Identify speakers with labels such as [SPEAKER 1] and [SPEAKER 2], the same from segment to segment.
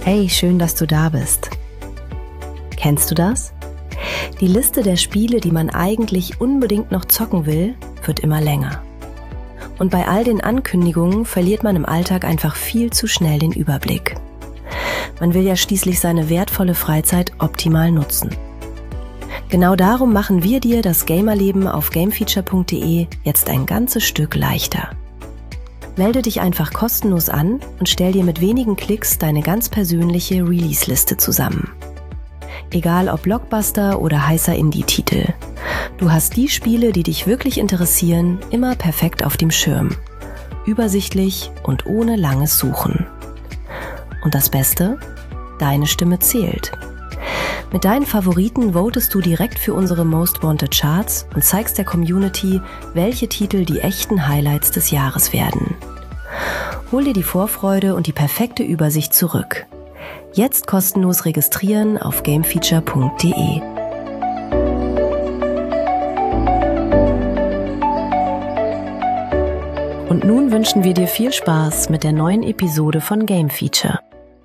[SPEAKER 1] Hey, schön, dass du da bist. Kennst du das? Die Liste der Spiele, die man eigentlich unbedingt noch zocken will, wird immer länger. Und bei all den Ankündigungen verliert man im Alltag einfach viel zu schnell den Überblick. Man will ja schließlich seine wertvolle Freizeit optimal nutzen. Genau darum machen wir dir das Gamerleben auf gamefeature.de jetzt ein ganzes Stück leichter. Melde dich einfach kostenlos an und stell dir mit wenigen Klicks deine ganz persönliche Release-Liste zusammen. Egal ob Blockbuster oder heißer Indie-Titel. Du hast die Spiele, die dich wirklich interessieren, immer perfekt auf dem Schirm. Übersichtlich und ohne langes Suchen. Und das Beste? Deine Stimme zählt. Mit deinen Favoriten votest du direkt für unsere Most Wanted Charts und zeigst der Community, welche Titel die echten Highlights des Jahres werden. Hol dir die Vorfreude und die perfekte Übersicht zurück. Jetzt kostenlos registrieren auf gamefeature.de. Und nun wünschen wir dir viel Spaß mit der neuen Episode von Game Feature.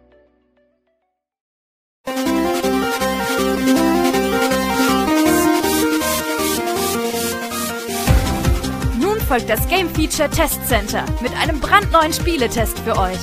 [SPEAKER 2] Folgt das Game Feature Test Center mit einem brandneuen Spieletest für euch.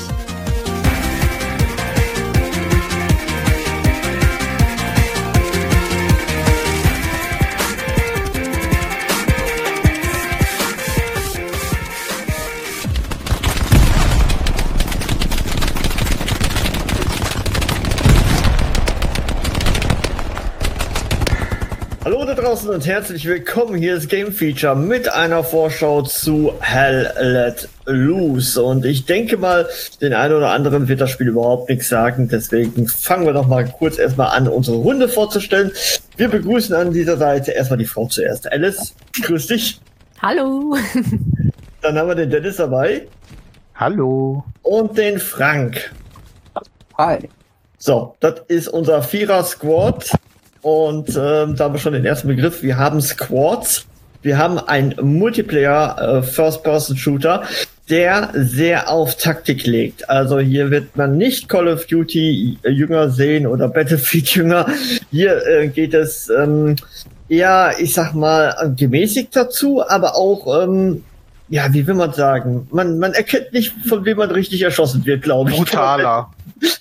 [SPEAKER 3] Hallo da draußen und herzlich willkommen. Hier ist Game Feature mit einer Vorschau zu Hell Let Loose. Und ich denke mal, den einen oder anderen wird das Spiel überhaupt nichts sagen. Deswegen fangen wir doch mal kurz erstmal an, unsere Runde vorzustellen. Wir begrüßen an dieser Seite erstmal die Frau zuerst. Alice, grüß dich.
[SPEAKER 1] Hallo.
[SPEAKER 3] Dann haben wir den Dennis dabei.
[SPEAKER 4] Hallo.
[SPEAKER 3] Und den Frank.
[SPEAKER 4] Hi.
[SPEAKER 3] So, das ist unser Vierer-Squad. Und da haben wir schon den ersten Begriff. Wir haben Squads. Wir haben einen Multiplayer First-Person-Shooter, der sehr auf Taktik legt. Also hier wird man nicht Call of Duty Jünger sehen oder Battlefield Jünger. Hier geht es eher, ich sag mal, gemäßigt dazu, aber auch, ja, wie will man sagen? Man erkennt nicht, von wem man richtig erschossen wird, glaube ich.
[SPEAKER 4] Brutaler.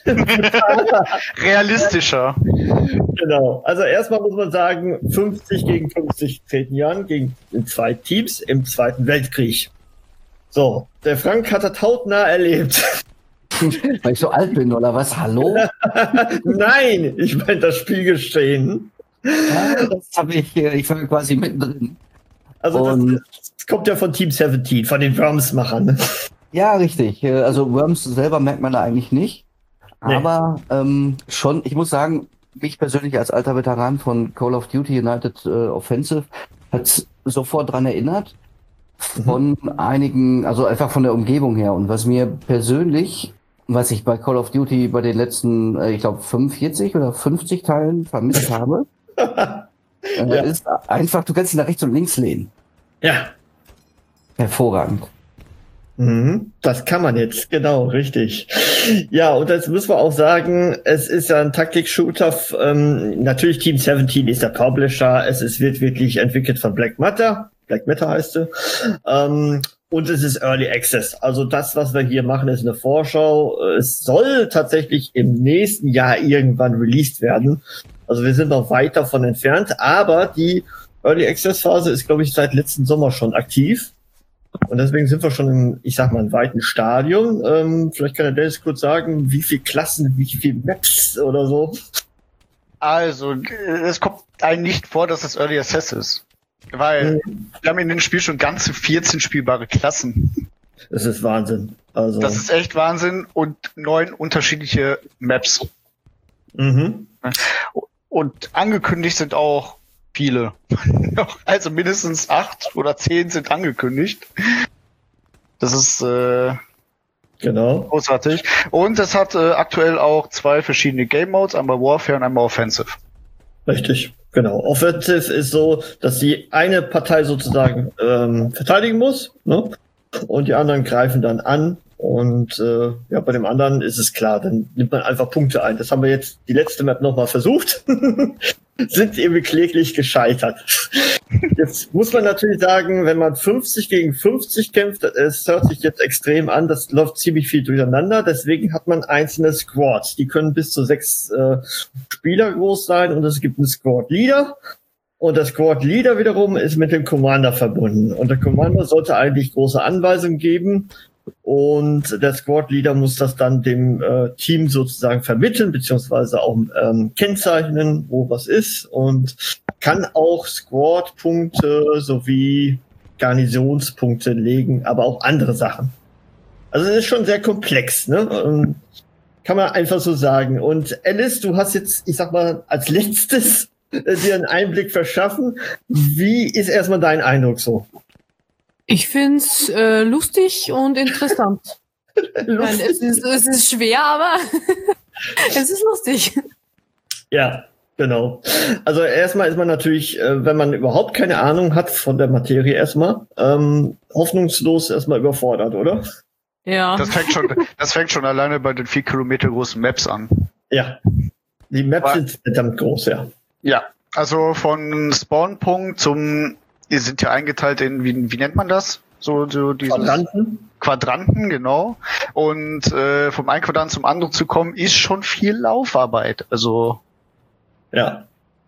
[SPEAKER 4] Realistischer.
[SPEAKER 3] Genau. Also erstmal muss man sagen, 50 gegen 50 treten hier an, gegen zwei Teams im Zweiten Weltkrieg. So, der Frank hat das hautnah erlebt.
[SPEAKER 5] Weil ich so alt bin, oder was? Hallo?
[SPEAKER 3] Nein, ich meine das Spielgeschehen.
[SPEAKER 5] Ja, das habe ich war quasi mittendrin.
[SPEAKER 3] Also das kommt ja von Team 17, von den Worms-Machern.
[SPEAKER 5] Ja, richtig. Also Worms selber merkt man da eigentlich nicht. Nee. Aber schon, ich muss sagen, mich persönlich als alter Veteran von Call of Duty United Offensive hat sofort dran erinnert. Von einigen, also einfach von der Umgebung her. Und was mir persönlich, was ich bei Call of Duty bei den letzten, ich glaube 45 oder 50 Teilen vermisst habe, ist einfach, du kannst dich nach rechts und links lehnen.
[SPEAKER 3] Ja.
[SPEAKER 5] Hervorragend.
[SPEAKER 3] Das kann man jetzt, genau, richtig. Ja, und jetzt müssen wir auch sagen, es ist ja ein Taktik-Shooter. Natürlich Team 17 ist der Publisher. Wird wirklich entwickelt von Black Matter. Black Matter heißt sie. Und es ist Early Access. Also das, was wir hier machen, ist eine Vorschau. Es soll tatsächlich im nächsten Jahr irgendwann released werden. Also wir sind noch weit davon entfernt. Aber die Early Access Phase ist, glaube ich, seit letzten Sommer schon aktiv. Und deswegen sind wir schon im, ich sag mal, im weiten Stadion. Vielleicht kann der Dennis kurz sagen, wie viele Klassen, wie viele Maps oder so.
[SPEAKER 4] Also, es kommt einem nicht vor, dass es Early Access ist. Weil wir haben in dem Spiel schon ganze 14 spielbare Klassen.
[SPEAKER 3] Das ist Wahnsinn. Also
[SPEAKER 4] das ist echt Wahnsinn und 9 unterschiedliche Maps. Und angekündigt sind auch viele. Also mindestens 8 oder 10 sind angekündigt. Das ist
[SPEAKER 3] genau
[SPEAKER 4] großartig. Und es hat aktuell auch 2 verschiedene Game Modes, einmal Warfare und einmal Offensive.
[SPEAKER 3] Richtig, genau. Offensive ist so, dass die eine Partei sozusagen verteidigen muss, ne? Und die anderen greifen dann an. Und ja, bei dem anderen ist es klar, dann nimmt man einfach Punkte ein. Das haben wir jetzt die letzte Map nochmal versucht. Sind irgendwie kläglich gescheitert. Jetzt muss man natürlich sagen, wenn man 50 gegen 50 kämpft, es hört sich jetzt extrem an, das läuft ziemlich viel durcheinander. Deswegen hat man einzelne Squads. Die können bis zu 6 Spieler groß sein und es gibt einen Squad-Leader. Und der Squad-Leader wiederum ist mit dem Commander verbunden. Und der Commander sollte eigentlich große Anweisungen geben. Und der Squad-Leader muss das dann dem Team sozusagen vermitteln, beziehungsweise auch kennzeichnen, wo was ist. Und kann auch Squad-Punkte sowie Garnisonspunkte legen, aber auch andere Sachen. Also es ist schon sehr komplex, ne? Kann man einfach so sagen. Und Alice, du hast jetzt, ich sag mal, als letztes dir einen Einblick verschaffen. Wie ist erstmal dein Eindruck so?
[SPEAKER 6] Ich find's lustig und interessant. Nein, es ist schwer, aber es ist lustig.
[SPEAKER 3] Ja, genau. Also erstmal ist man natürlich, wenn man überhaupt keine Ahnung hat von der Materie erstmal, hoffnungslos erstmal überfordert, oder?
[SPEAKER 6] Ja.
[SPEAKER 4] Das fängt schon alleine bei den 4 Kilometer großen Maps an.
[SPEAKER 3] Ja. Die Maps sind verdammt groß, ja. Ja,
[SPEAKER 4] also von Spawnpunkt zum, die sind ja eingeteilt in, wie nennt man das? So dieses Quadranten, genau. Und vom einen Quadrant zum anderen zu kommen, ist schon viel Laufarbeit. Also
[SPEAKER 3] ja.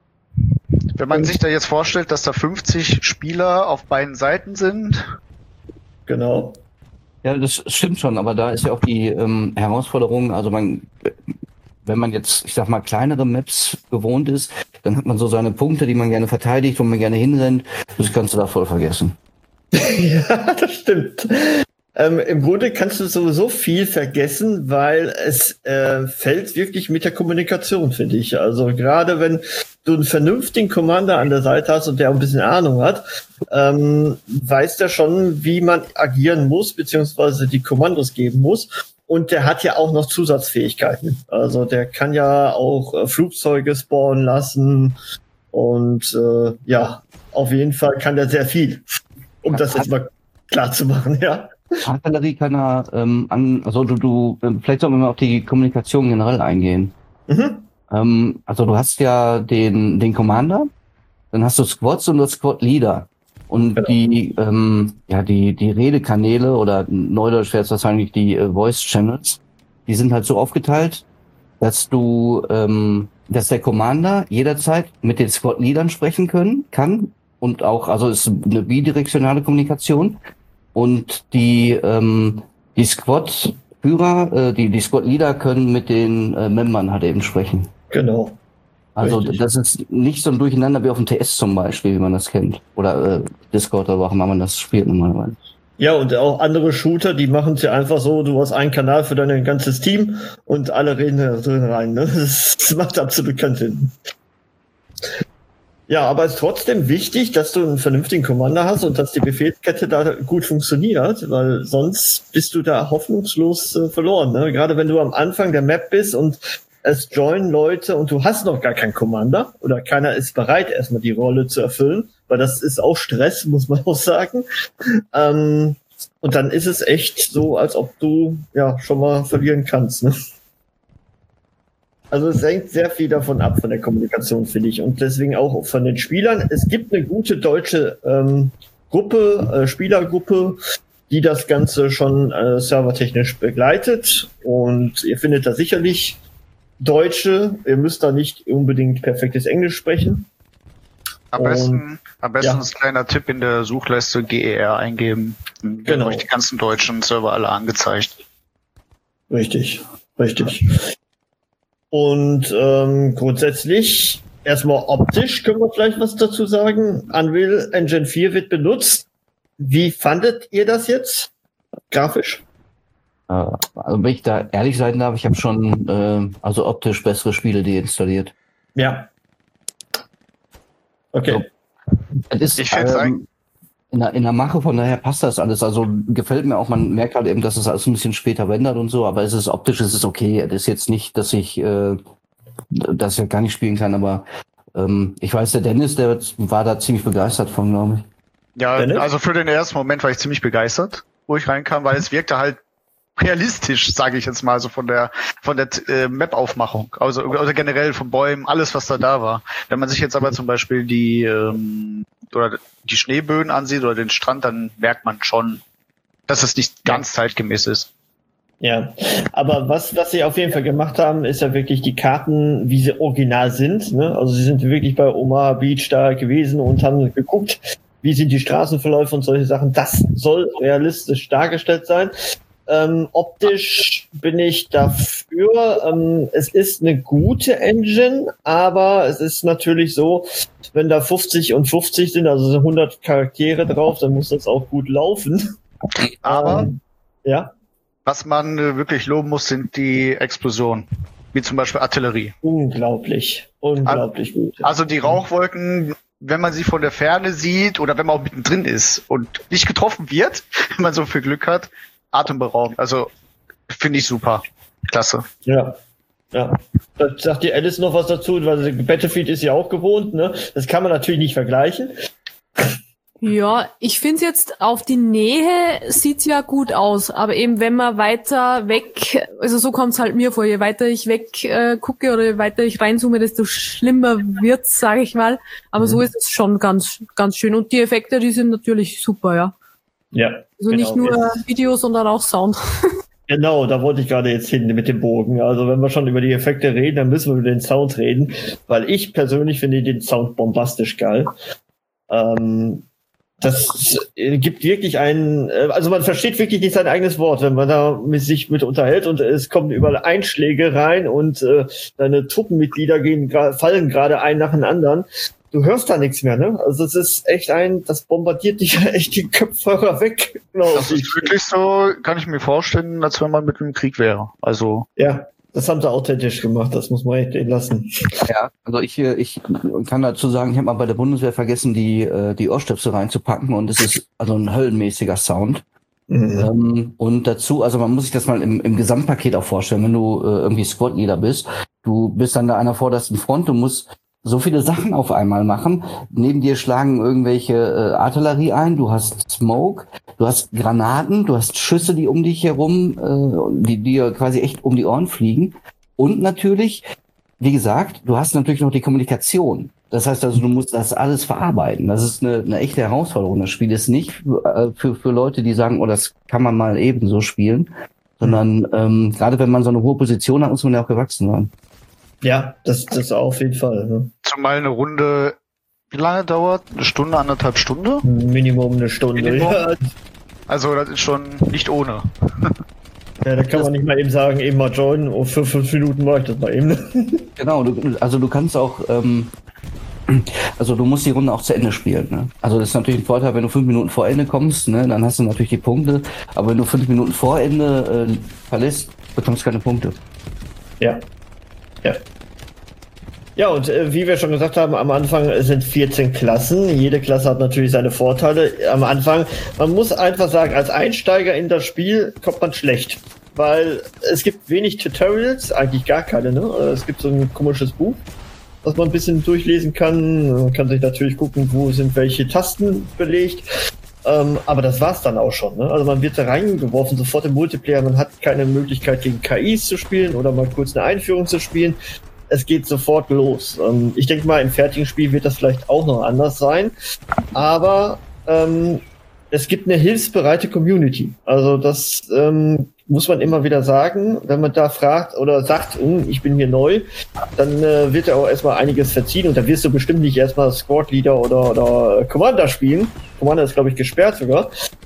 [SPEAKER 4] Wenn man sich da jetzt vorstellt, dass da 50 Spieler auf beiden Seiten sind.
[SPEAKER 3] Genau.
[SPEAKER 5] Ja, das stimmt schon, aber da ist ja auch die Herausforderung, also wenn man jetzt, ich sag mal, kleinere Maps gewohnt ist, dann hat man so seine Punkte, die man gerne verteidigt, wo man gerne hinrennt. Das kannst du da voll vergessen.
[SPEAKER 3] Ja, das stimmt. Im Grunde kannst du sowieso viel vergessen, weil es fällt wirklich mit der Kommunikation, finde ich. Also gerade wenn du einen vernünftigen Commander an der Seite hast und der auch ein bisschen Ahnung hat, weiß der schon, wie man agieren muss, beziehungsweise die Kommandos geben muss. Und der hat ja auch noch Zusatzfähigkeiten. Also der kann ja auch Flugzeuge spawnen lassen. Und ja, auf jeden Fall kann der sehr viel. Um das jetzt mal klar zu machen, ja.
[SPEAKER 5] Artillerie kann er also du vielleicht sollen wir mal auf die Kommunikation generell eingehen. Mhm. Also du hast ja den Commander, dann hast du Squads und das Squad Leader. Und genau. die Redekanäle oder neudeutsch wäre es wahrscheinlich die Voice Channels, die sind halt so aufgeteilt, dass dass der Commander jederzeit mit den Squad Leadern sprechen kann und auch, also es ist eine bidirektionale Kommunikation und die Squad-Führer, die Squad-Leader können mit den Membern halt eben sprechen.
[SPEAKER 3] Genau.
[SPEAKER 5] Also
[SPEAKER 3] richtig.
[SPEAKER 5] Das ist nicht so ein Durcheinander wie auf dem TS zum Beispiel, wie man das kennt. Oder Discord oder auch immer man das spielt normalerweise.
[SPEAKER 3] Ja, und auch andere Shooter, die machen es ja einfach so, du hast einen Kanal für dein ganzes Team und alle reden da drin rein. Ne? Das macht absolut keinen Sinn. Ja, aber es ist trotzdem wichtig, dass du einen vernünftigen Commander hast und dass die Befehlskette da gut funktioniert, weil sonst bist du da hoffnungslos verloren. Ne? Gerade wenn du am Anfang der Map bist und es joinen Leute und du hast noch gar keinen Commander oder keiner ist bereit, erstmal die Rolle zu erfüllen, weil das ist auch Stress, muss man auch sagen. Und dann ist es echt so, als ob du ja schon mal verlieren kannst. Ne? Also es hängt sehr viel davon ab, von der Kommunikation, finde ich. Und deswegen auch von den Spielern. Es gibt eine gute deutsche Spielergruppe, die das Ganze schon servertechnisch begleitet. Und ihr findet da sicherlich Deutsche. Ihr müsst da nicht unbedingt perfektes Englisch sprechen.
[SPEAKER 4] Am besten als kleiner Tipp in der Suchleiste GER eingeben. Dann werden euch die ganzen deutschen Server alle angezeigt.
[SPEAKER 3] Richtig. Und grundsätzlich, erstmal optisch können wir vielleicht was dazu sagen. Unreal Engine 4 wird benutzt. Wie fandet ihr das jetzt? Grafisch?
[SPEAKER 5] Also wenn ich da ehrlich sein darf, ich habe schon optisch bessere Spiele deinstalliert.
[SPEAKER 3] Ja. Okay.
[SPEAKER 5] Ich finde in der Mache, von daher passt das alles. Also gefällt mir auch, man merkt halt eben, dass es alles ein bisschen später rendert und so, aber optisch ist es okay. Es ist jetzt nicht, dass ich das gar nicht spielen kann, aber ich weiß, der Dennis, der war da ziemlich begeistert von, glaube ich.
[SPEAKER 4] Ja, Dennis? Also für den ersten Moment war ich ziemlich begeistert, wo ich reinkam, weil es wirkte halt realistisch, sage ich jetzt mal, so von der Map-Aufmachung, also generell von Bäumen, alles, was da war. Wenn man sich jetzt aber zum Beispiel die Schneeböen ansieht oder den Strand, dann merkt man schon, dass es nicht ganz zeitgemäß ist.
[SPEAKER 3] Ja, aber was sie auf jeden Fall gemacht haben, ist ja wirklich die Karten, wie sie original sind. Ne? Also sie sind wirklich bei Omaha Beach da gewesen und haben geguckt, wie sind die Straßenverläufe und solche Sachen. Das soll realistisch dargestellt sein. Optisch bin ich dafür. Es ist eine gute Engine, aber es ist natürlich so, wenn da 50 und 50 sind, also 100 Charaktere drauf, dann muss das auch gut laufen.
[SPEAKER 4] Aber
[SPEAKER 3] ja.
[SPEAKER 4] Was man wirklich loben muss, sind die Explosionen, wie zum Beispiel Artillerie.
[SPEAKER 3] Unglaublich gut.
[SPEAKER 4] Also die Rauchwolken, wenn man sie von der Ferne sieht oder wenn man auch mittendrin ist und nicht getroffen wird, wenn man so viel Glück hat, atemberaubend. Also finde ich super. Klasse.
[SPEAKER 3] Ja. Da sagt die Alice noch was dazu, weil Battlefield ist ja auch gewohnt, ne? Das kann man natürlich nicht vergleichen.
[SPEAKER 6] Ja, ich finde es jetzt auf die Nähe sieht's ja gut aus, aber eben wenn man weiter weg, also so kommt's halt mir vor, je weiter ich weg gucke oder je weiter ich reinzoome, desto schlimmer wird's, sage ich mal. Aber so ist es schon ganz, ganz schön. Und die Effekte, die sind natürlich super, ja.
[SPEAKER 3] Ja.
[SPEAKER 6] Also nicht nur Video, sondern auch Sound.
[SPEAKER 3] Genau, da wollte ich gerade jetzt hin mit dem Bogen. Also wenn wir schon über die Effekte reden, dann müssen wir über den Sound reden, weil ich persönlich finde den Sound bombastisch geil. Das gibt wirklich also man versteht wirklich nicht sein eigenes Wort, wenn man da sich mit unterhält und es kommen überall Einschläge rein und deine Truppenmitglieder fallen gerade ein nach dem anderen. Du hörst da nichts mehr, ne? Also es ist echt das bombardiert dich echt die Kopfhörer weg.
[SPEAKER 4] Das ist wirklich so, kann ich mir vorstellen, als wenn man mit einem Krieg wäre. Also.
[SPEAKER 3] Ja. Das haben sie authentisch gemacht, das muss man echt lassen.
[SPEAKER 5] Ja, also ich kann dazu sagen, ich habe mal bei der Bundeswehr vergessen, die Ohrstöpsel reinzupacken und es ist also ein höllenmäßiger Sound. Mhm. Und dazu, also man muss sich das mal im Gesamtpaket auch vorstellen, wenn du irgendwie Squad-Leader bist, du bist dann da an der vordersten Front, du musst so viele Sachen auf einmal machen. Neben dir schlagen irgendwelche Artillerie ein, du hast Smoke, du hast Granaten, du hast Schüsse, die um dich herum, die dir quasi echt um die Ohren fliegen. Und natürlich, wie gesagt, du hast natürlich noch die Kommunikation. Das heißt also, du musst das alles verarbeiten. Das ist eine echte Herausforderung. Das Spiel ist nicht für Leute, die sagen, oh, das kann man mal eben so spielen, sondern gerade wenn man so eine hohe Position hat, muss man ja auch gewachsen sein.
[SPEAKER 3] Ja, das auf jeden Fall. Ne?
[SPEAKER 4] Zumal eine Runde, wie lange dauert? Eine Stunde, 1,5 Stunden?
[SPEAKER 3] Minimum eine Stunde.
[SPEAKER 4] Minimum.
[SPEAKER 3] Ja.
[SPEAKER 4] Also das ist schon nicht ohne.
[SPEAKER 3] Ja, da kann man nicht mal eben sagen, eben mal joinen und für 5 Minuten mache ich das mal eben.
[SPEAKER 5] Genau, du kannst auch, also du musst die Runde auch zu Ende spielen. Ne? Also das ist natürlich ein Vorteil, wenn du 5 Minuten vor Ende kommst, ne, dann hast du natürlich die Punkte, aber wenn du 5 Minuten vor Ende verlässt, bekommst du keine Punkte.
[SPEAKER 3] Ja. Ja, und wie wir schon gesagt haben, am Anfang sind 14 Klassen. Jede Klasse hat natürlich seine Vorteile. Am Anfang, man muss einfach sagen, als Einsteiger in das Spiel kommt man schlecht. Weil es gibt wenig Tutorials, eigentlich gar keine, ne? Es gibt so ein komisches Buch, was man ein bisschen durchlesen kann. Man kann sich natürlich gucken, wo sind welche Tasten belegt. Aber das war's dann auch schon, ne? Also man wird da reingeworfen, sofort im Multiplayer, man hat keine Möglichkeit gegen KIs zu spielen oder mal kurz eine Einführung zu spielen. Es geht sofort los. Ich denke mal, im fertigen Spiel wird das vielleicht auch noch anders sein. Aber es gibt eine hilfsbereite Community. Also das muss man immer wieder sagen. Wenn man da fragt oder sagt, ich bin hier neu, dann wird ja auch erstmal einiges verziehen. Und da wirst du bestimmt nicht erstmal Squad Leader oder Commander spielen. Commander ist, glaube ich, gesperrt sogar.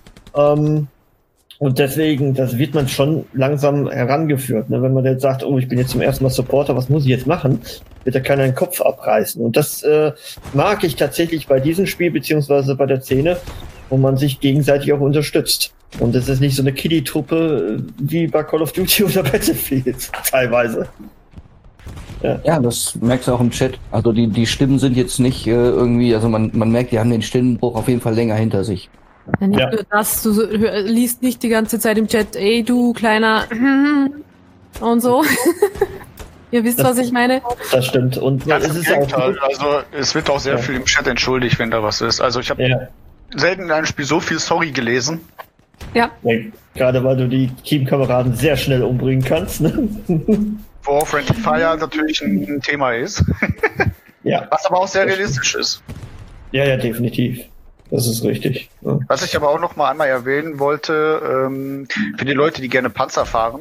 [SPEAKER 3] Und deswegen, das wird man schon langsam herangeführt. Ne? Wenn man jetzt sagt, ich bin jetzt zum ersten Mal Supporter, was muss ich jetzt machen? Wird ja keiner den Kopf abreißen. Und das mag ich tatsächlich bei diesem Spiel, beziehungsweise bei der Szene, wo man sich gegenseitig auch unterstützt. Und das ist nicht so eine Kiddie-Truppe wie bei Call of Duty oder Battlefield teilweise.
[SPEAKER 5] Ja, das merkst du auch im Chat. Also die Stimmen sind jetzt nicht irgendwie, also man merkt, die haben den Stimmenbruch auf jeden Fall länger hinter sich.
[SPEAKER 6] Ja, nicht nur das, du liest nicht die ganze Zeit im Chat, ey du kleiner und so. Ihr wisst, was ich meine. Das
[SPEAKER 3] stimmt. Und
[SPEAKER 4] es ist auch also es wird auch sehr viel im Chat entschuldigt, wenn da was ist. Also ich habe selten in einem Spiel so viel Sorry gelesen.
[SPEAKER 6] Ja.
[SPEAKER 3] Gerade weil du die Teamkameraden sehr schnell umbringen kannst. Ne?
[SPEAKER 4] Wo Friendly Fire natürlich ein Thema ist.
[SPEAKER 3] Ja.
[SPEAKER 4] Was aber auch sehr realistisch ist.
[SPEAKER 3] Ja, definitiv. Das ist richtig. Ja.
[SPEAKER 4] Was ich aber auch noch mal einmal erwähnen wollte, für die Leute, die gerne Panzer fahren,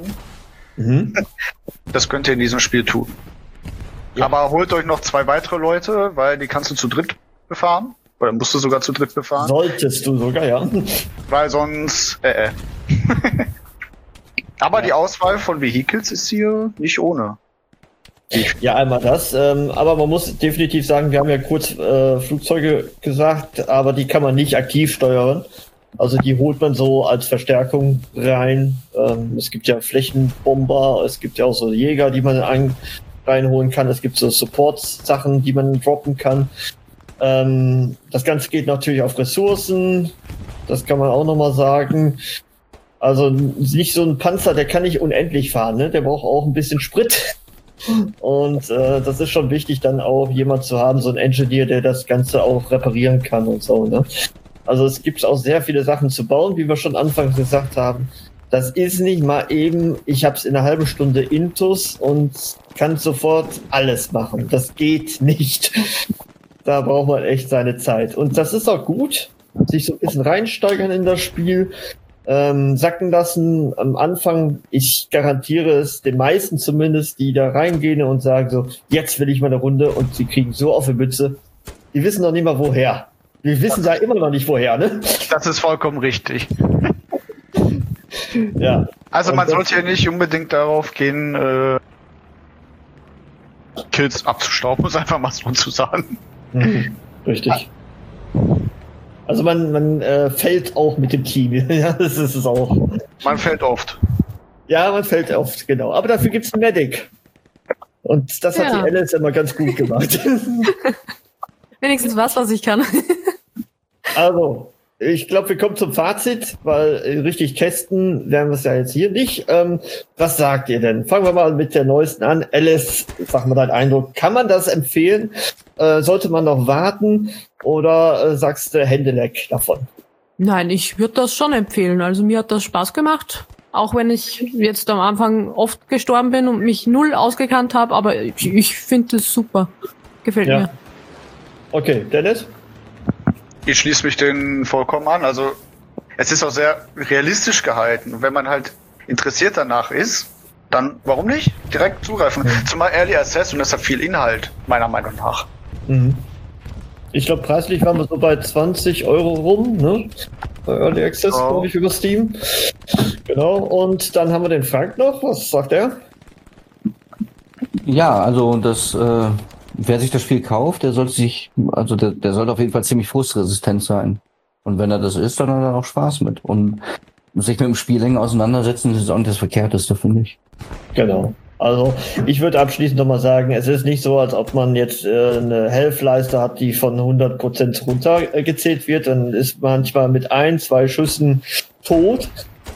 [SPEAKER 4] das könnt ihr in diesem Spiel tun. Ja. Aber holt euch noch 2 weitere Leute, weil die kannst du zu dritt befahren. Oder musst du sogar zu dritt befahren.
[SPEAKER 3] Solltest du sogar, ja.
[SPEAKER 4] Weil sonst, Aber die Auswahl von Vehicles ist hier nicht ohne.
[SPEAKER 3] Ja, einmal das. Aber man muss definitiv sagen, wir haben ja kurz Flugzeuge gesagt, aber die kann man nicht aktiv steuern. Also die holt man so als Verstärkung rein. Es gibt ja Flächenbomber, es gibt ja auch so Jäger, die man reinholen kann. Es gibt so Support-Sachen, die man droppen kann. Das Ganze geht natürlich auf Ressourcen. Das kann man auch nochmal sagen. Also nicht so ein Panzer, der kann nicht unendlich fahren, ne? Der braucht auch ein bisschen Sprit. Und das ist schon wichtig, dann auch jemand zu haben, so ein Engineer, der das Ganze auch reparieren kann und so. Ne? Also es gibt auch sehr viele Sachen zu bauen, wie wir schon anfangs gesagt haben. Das ist nicht mal eben, ich habe es in einer halben Stunde intus und kann sofort alles machen. Das geht nicht. Da braucht man echt seine Zeit. Und das ist auch gut, sich so ein bisschen reinsteigern in das Spiel. Sacken lassen am Anfang. Ich garantiere es den meisten zumindest, die da reingehen und sagen so, jetzt will ich mal eine Runde, und sie kriegen so auf die Mütze. Die wissen noch nicht mal woher. Wir wissen da immer noch nicht woher, ne?
[SPEAKER 4] Das ist vollkommen richtig.
[SPEAKER 3] Ja.
[SPEAKER 4] Also man sollte ja nicht unbedingt darauf gehen, Kills abzustauben, muss einfach mal so zu sagen.
[SPEAKER 3] Richtig. Also man fällt auch mit dem Team. Ja, das ist es auch.
[SPEAKER 4] Man fällt oft.
[SPEAKER 3] Ja, man fällt oft, genau. Aber dafür gibt's einen Medic. Und das hat die Alice immer ganz gut gemacht.
[SPEAKER 6] Wenigstens was ich kann.
[SPEAKER 3] Also, ich glaube, wir kommen zum Fazit, weil richtig testen werden wir es ja jetzt hier nicht. Was sagt ihr denn? Fangen wir mal mit der neuesten an. Alice, sag mal deinen Eindruck. Kann man das empfehlen? Sollte man noch warten? Oder sagst du Händeleck davon?
[SPEAKER 6] Nein, ich würde das schon empfehlen. Also mir hat das Spaß gemacht. Auch wenn ich jetzt am Anfang oft gestorben bin und mich null ausgekannt habe. Aber ich finde es super. Gefällt mir.
[SPEAKER 3] Okay, Dennis?
[SPEAKER 4] Ich schließe mich denen vollkommen an. Also es ist auch sehr realistisch gehalten. Und wenn man halt interessiert danach ist, dann warum nicht? Direkt zugreifen. Zumal Early Access, und das hat viel Inhalt, meiner Meinung nach.
[SPEAKER 3] Ich glaube, preislich waren wir so bei 20 Euro rum, ne? Bei Early Access, glaube ich, über Steam. Genau, und dann haben wir den Frank noch. Was sagt er?
[SPEAKER 5] Ja, also das, wer sich das Spiel kauft, der sollte der sollte auf jeden Fall ziemlich frustresistent sein. Und wenn er das ist, dann hat er auch Spaß mit. Und sich mit dem Spiel länger auseinandersetzen, ist auch nicht das Verkehrteste, finde ich.
[SPEAKER 3] Genau. Also ich würde abschließend nochmal sagen, es ist nicht so, als ob man jetzt eine Health-Leiste hat, die von 100% runtergezählt wird. Dann ist manchmal mit 1, 2 Schüssen tot.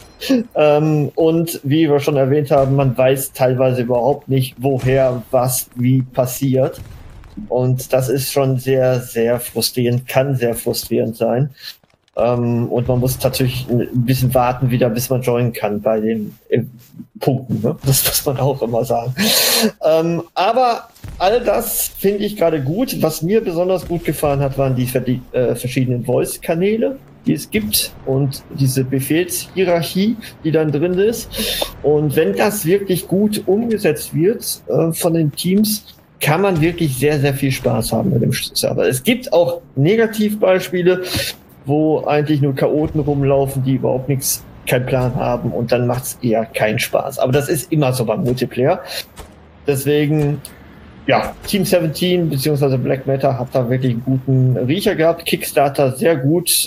[SPEAKER 3] Und wie wir schon erwähnt haben, man weiß teilweise überhaupt nicht, woher was wie passiert. Und das ist schon sehr, sehr frustrierend, kann sehr frustrierend sein. Und man muss tatsächlich ein bisschen warten wieder, bis man joinen kann bei den Punkten. Ne? Das muss man auch immer sagen. Aber all das finde ich gerade gut. Was mir besonders gut gefallen hat, waren die verschiedenen Voice-Kanäle, die es gibt, und diese Befehlshierarchie, die dann drin ist. Und wenn das wirklich gut umgesetzt wird von den Teams, kann man wirklich sehr, sehr viel Spaß haben mit dem Server. Es gibt auch Negativbeispiele, wo eigentlich nur Chaoten rumlaufen, die überhaupt keinen Plan haben, und dann macht es eher keinen Spaß. Aber das ist immer so beim Multiplayer. Deswegen, ja, Team 17 bzw. Black Matter hat da wirklich einen guten Riecher gehabt. Kickstarter sehr gut,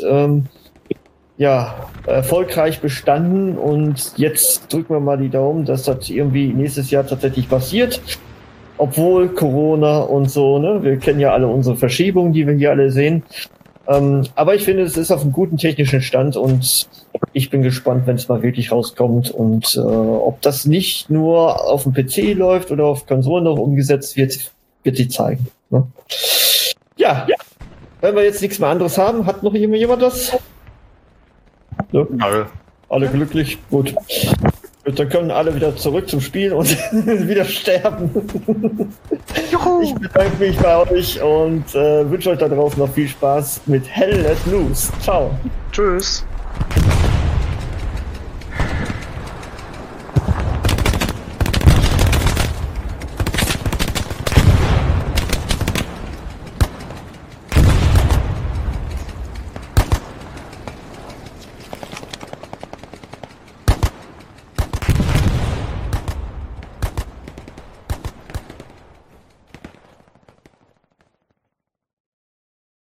[SPEAKER 3] erfolgreich bestanden, und jetzt drücken wir mal die Daumen, dass das irgendwie nächstes Jahr tatsächlich passiert. Obwohl Corona und so, ne? Wir kennen ja alle unsere Verschiebungen, die wir hier alle sehen. Aber ich finde, es ist auf einem guten technischen Stand, und ich bin gespannt, wenn es mal wirklich rauskommt, und ob das nicht nur auf dem PC läuft oder auf Konsolen noch umgesetzt wird, wird sich zeigen. Ne? Ja, wenn wir jetzt nichts mehr anderes haben, hat noch jemand das? So?
[SPEAKER 4] Nö.
[SPEAKER 3] Alle glücklich? Gut. Dann können alle wieder zurück zum Spiel und wieder sterben. Juhu. Ich bedanke mich bei euch und wünsche euch da draußen noch viel Spaß mit Hell Let Loose. Ciao.
[SPEAKER 4] Tschüss.